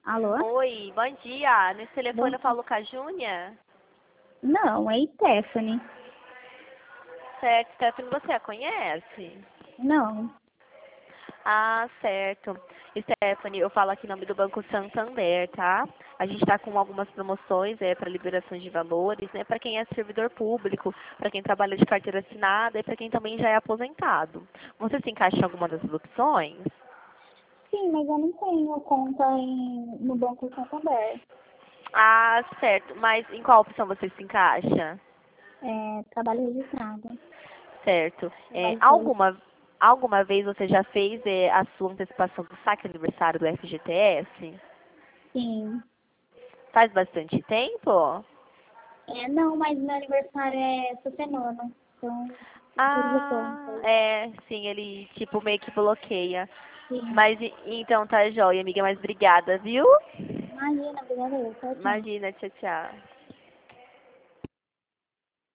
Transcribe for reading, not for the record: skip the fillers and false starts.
Alô? Oi, bom dia. Nesse telefone Bom, eu falo com a Júnia. não, é Stephanie. Certo, Stephanie, você a conhece? Não. Ah, certo. Stephanie, eu falo aqui em nome do Banco Santander, tá? A gente está com algumas promoções para liberação de valores, né? Para quem é servidor público, para quem trabalha de carteira assinada e para quem também já é aposentado. Você se encaixa em alguma das opções? Sim, mas eu não tenho conta no Banco Santander. Ah, certo. Mas em qual opção você se encaixa? É, trabalho registrado. Certo. Trabalho de... Alguma vez você já fez a sua antecipação do saque aniversário do FGTS? Sim. Faz bastante tempo? É, não, mas meu aniversário é essa semana. Então, por isso eu Ah, perguntei. sim, ele tipo meio que bloqueia. Sim. Mas então tá jóia, amiga, mas obrigada, viu? Imagina, obrigada eu. Tchau, tchau. Imagina, tchau, tchau.